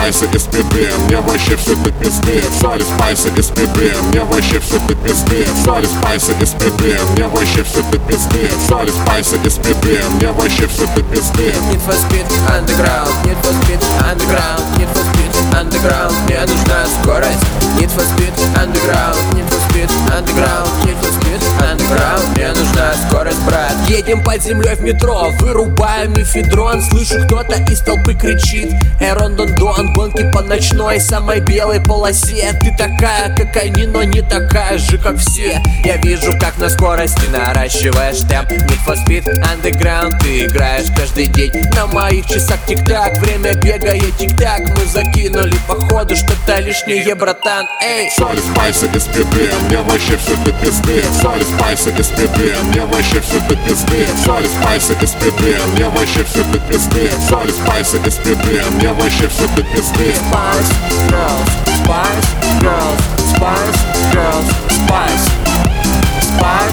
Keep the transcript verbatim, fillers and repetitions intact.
спайсы и спиды, мне вообще все до пизды. Соли, спайсы и спиды, мне вообще все до пизды. Соли, спайсы и спиды, мне вообще все до пизды. Соли, спайсы и спиды, мне вообще все до пизды. Need for Speed Underground, Need for Speed Underground, Need for Speed Underground, мне нужна скорость. Need for Speed Underground, Need for Speed Underground, Need for Speed Underground, мне нужна скорость, брат. Едем под землей в метро, вырубаем мефедрон. Слышу, кто-то из толпы кричит: Эй, Рон-Дон-Дон, гонки по ночной самой белой полосе. Ты такая, как они, но не такая же, как все. Я вижу, как на скорости наращиваешь темп. Need for Speed Underground, ты играешь каждый день. На моих часах тик-так, время бегает тик-так. Мы закинули походу что-то лишнее, братан, эй. Соли, спайсы и спиды, мне вообще все до пизды. Соли, спайсы и спиды, мне вообще все до пизды. Соли, спайсы и спиды, мне вообще все до пизды. Соли, спайсы и спиды, мне вообще все до пизды. Spice Girls, Spice Girls, Spice